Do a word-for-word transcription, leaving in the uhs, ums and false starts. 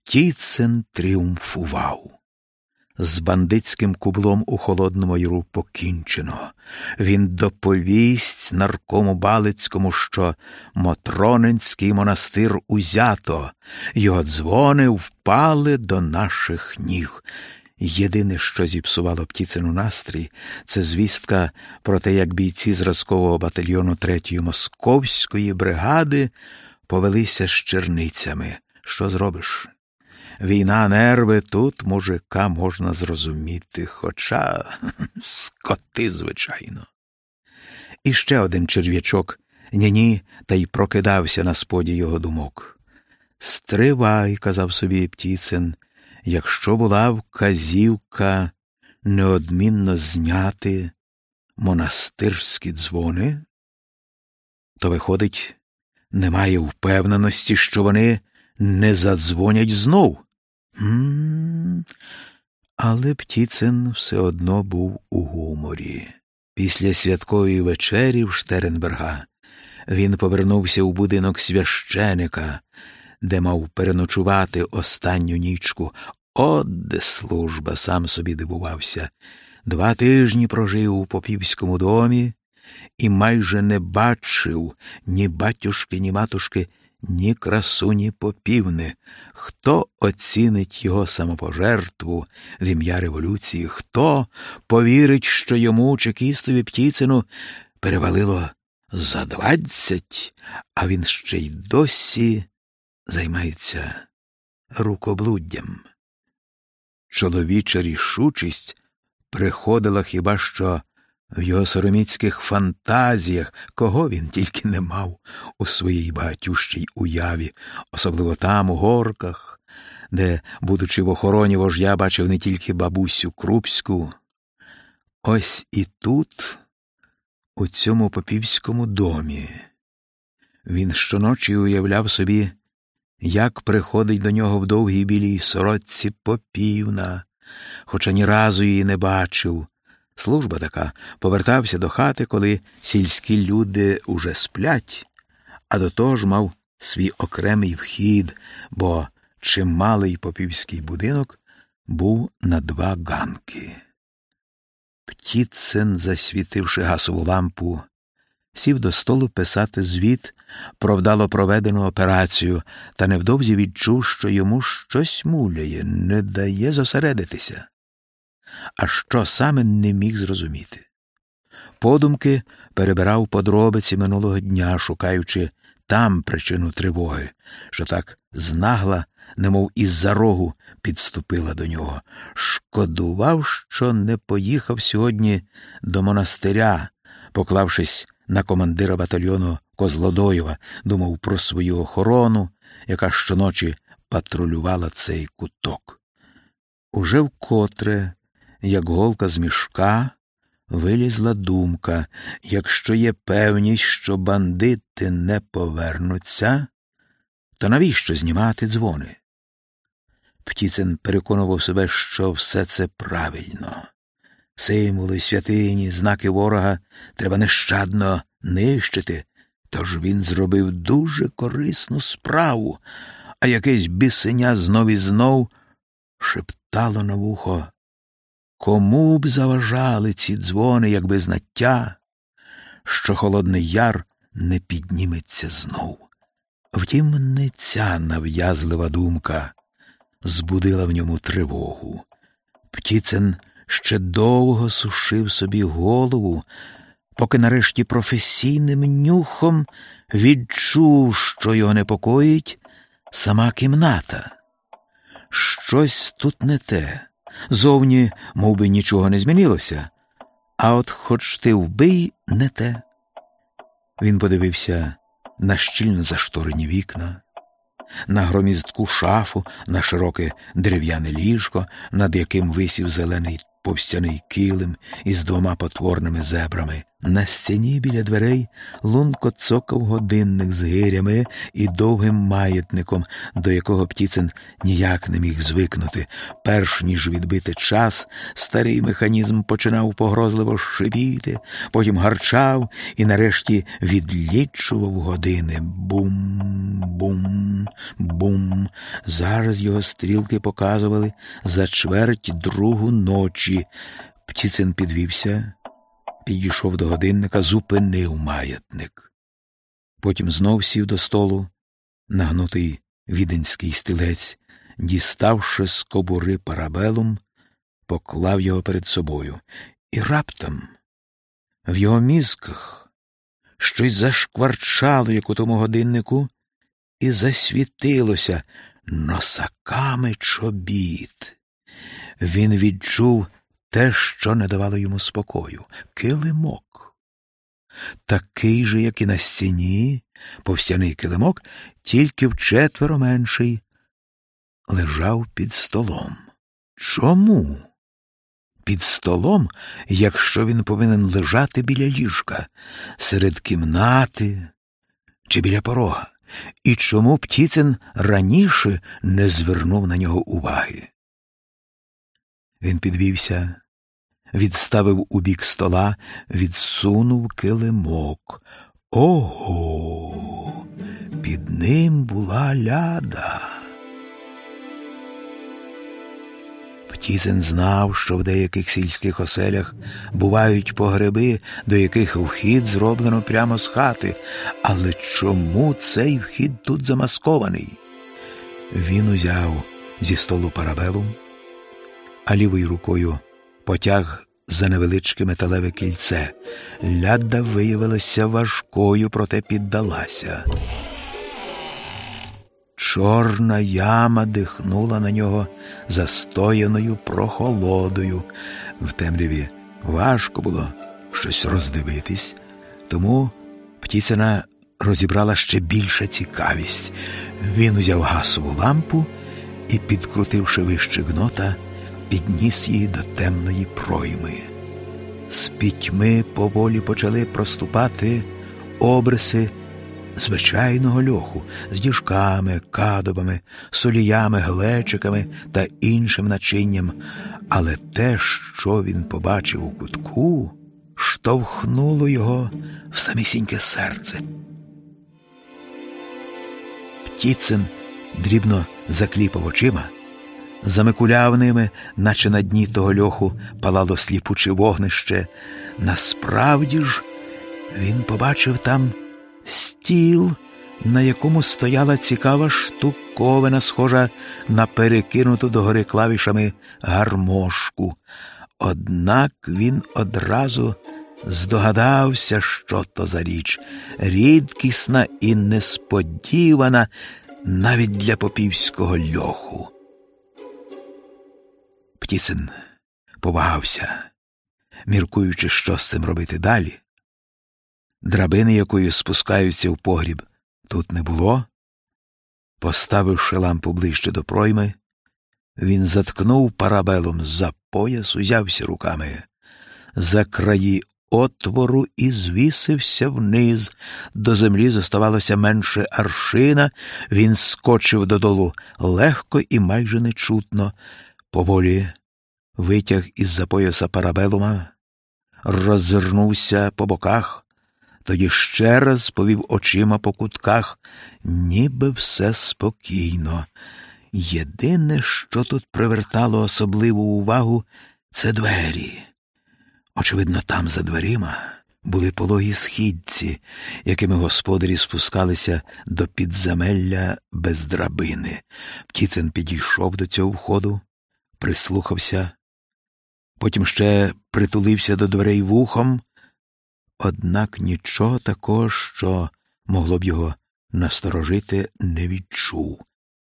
Птіцин тріумфував. З бандитським кублом у Холодному Яру покінчено. Він доповість наркому Балицькому, що Мотронинський монастир узято. Його дзвони впали до наших ніг. Єдине, що зіпсувало Птіцину настрій, це звістка про те, як бійці зразкового батальйону третьої Московської бригади повелися з черницями. Що зробиш? Війна, нерви, тут мужика можна зрозуміти, хоча скоти, звичайно. І ще один черв'ячок ні-ні, та й прокидався на споді його думок. «Стривай», – казав собі Птіцин, – «якщо була вказівка неодмінно зняти монастирські дзвони, то, виходить, немає впевненості, що вони не задзвонять знов». М-м-м. Але Птіцин все одно був у гуморі. Після святкової вечері в Штернберга він повернувся у будинок священика, де мав переночувати останню нічку. От де служба, сам собі дивувався. Два тижні прожив у попівському домі і майже не бачив ні батюшки, ні матушки, ні красуні попівни. Хто оцінить його самопожертву в ім'я революції? Хто повірить, що йому, чекістові Птіцину, перевалило за двадцять, а він ще й досі займається рукоблуддям? Чоловіча рішучість приходила хіба що в його сороміцьких фантазіях, кого він тільки не мав у своїй багатющій уяві, особливо там, у горках, де, будучи в охороні вождя, бачив не тільки бабусю Крупську. Ось і тут, у цьому попівському домі, він щоночі уявляв собі, як приходить до нього в довгій білій сорочці попівна, хоча ні разу її не бачив. Служба така. Повертався до хати, коли сільські люди уже сплять, а до того ж мав свій окремий вхід, бо чималий попівський будинок був на два ганки. Птіцин, засвітивши газову лампу, сів до столу писати звіт про вдало проведену операцію, та невдовзі відчув, що йому щось муляє, не дає зосередитися. А що саме не міг зрозуміти. Подумки перебирав подробиці минулого дня, шукаючи там причину тривоги, що так знагла, немов із-за рогу, підступила до нього. Шкодував, що не поїхав сьогодні до монастиря, поклавшись на командира батальйону Козлодоєва, думав про свою охорону, яка щоночі патрулювала цей куток. Уже вкотре, як голка з мішка, вилізла думка: якщо є певність, що бандити не повернуться, то навіщо знімати дзвони? Птіцин переконував себе, що все це правильно. Символи, святині, знаки ворога треба нещадно нищити, тож він зробив дуже корисну справу, а якесь бісеня знов і знов шептало на вухо: кому б заважали ці дзвони, якби знаття, що Холодний Яр не підніметься знов. Втім, не ця нав'язлива думка збудила в ньому тривогу. Птіцин ще довго сушив собі голову, поки нарешті професійним нюхом відчув, що його непокоїть сама кімната. Щось тут не те. Зовні, мов би, нічого не змінилося, а от хоч ти вбий, не те. Він подивився на щільно зашторені вікна, на громіздку шафу, на широке дерев'яне ліжко, над яким висів зелений повстяний килим із двома потворними зебрами На стіні біля дверей лунко цокав годинник з гирями і довгим маятником, до якого Птіцин ніяк не міг звикнути. Перш ніж відбити час, старий механізм починав погрозливо шипіти, потім гарчав і нарешті відлічував години. Бум, бум, бум. Зараз його стрілки показували за чверть другу ночі. Птіцин підвівся, підійшов до годинника, зупинив маятник. Потім знов сів до столу, нагнутий віденський стілець, діставши з кобури парабелум, поклав його перед собою. І раптом в його мізках щось зашкварчало, як у тому годиннику, і засвітилося носаками чобіт. Він відчув те, що не давало йому спокою — килимок. Такий же, як і на стіні, повстяний килимок, тільки вчетверо менший, лежав під столом. Чому? Під столом, якщо він повинен лежати біля ліжка, серед кімнати чи біля порога? І чому Птіцин раніше не звернув на нього уваги? Він підвівся, відставив у бік стола, відсунув килимок. Ого! Під ним була ляда. Птіцин знав, що в деяких сільських оселях бувають погреби, до яких вхід зроблено прямо з хати. Але чому цей вхід тут замаскований? Він узяв зі столу парабелум, а лівою рукою потяг за невеличке металеве кільце. Ляда виявилася важкою, проте піддалася. Чорна яма дихнула на нього застояною прохолодою. В темряві важко було щось роздивитись, тому Птіцина розібрала ще більша цікавість. Він узяв газову лампу і, підкрутивши вище гнота, підніс її до темної пройми. З пітьми поволі почали проступати обриси звичайного льоху з діжками, кадобами, соліями, глечиками та іншим начинням. Але те, що він побачив у кутку, штовхнуло його в самісіньке серце. Птіцин дрібно закліпав очима, замикуляв ними, наче на дні того льоху палало сліпуче вогнище. Насправді ж він побачив там стіл, на якому стояла цікава штуковина, схожа на перекинуту догори клавішами гармошку. Однак він одразу здогадався, що то за річ, рідкісна і несподівана навіть для попівського льоху. Птіцин повагався, міркуючи, що з цим робити далі. Драбини, якою спускаються в погріб, тут не було. Поставивши лампу ближче до пройми, він заткнув парабелом за пояс, узявся руками за краї отвору і звісився вниз. До землі зоставалося менше аршина. Він скочив додолу легко і майже нечутно. Поволі витяг із-за пояса парабелума, роззирнувся по боках, тоді ще раз повів очима по кутках, ніби все спокійно. Єдине, що тут привертало особливу увагу, це двері. Очевидно, там за дверима були пологі східці, якими господарі спускалися до підземелля без драбини. Птіцин підійшов до цього входу, прислухався, потім ще притулився до дверей вухом, однак нічого такого, що могло б його насторожити, не відчув.